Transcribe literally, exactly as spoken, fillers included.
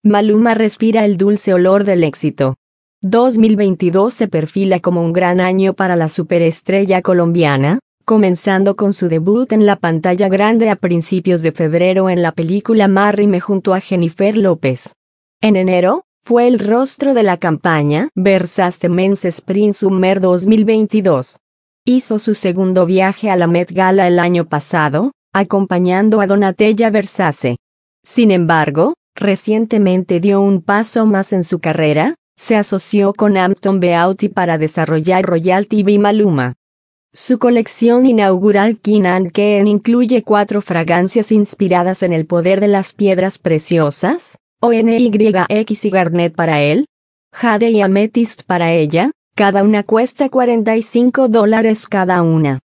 Maluma respira el dulce olor del éxito. dos mil veintidós se perfila como un gran año para la superestrella colombiana, comenzando con su debut en la pantalla grande a principios de febrero en la película Márrime junto a Jennifer López. En enero, fue el rostro de la campaña Versace Men's Spring Summer dos mil veintidós. Hizo su segundo viaje a la Met Gala el año pasado, acompañando a Donatella Versace. Sin embargo, recientemente dio un paso más en su carrera, se asoció con Hampton Beauty para desarrollar Royal T V Maluma. Su colección inaugural King and Ken incluye cuatro fragancias inspiradas en el poder de las piedras preciosas, O N Y X y Garnet para él, Jade y Amethyst para ella, cada una cuesta cuarenta y cinco dólares cada una.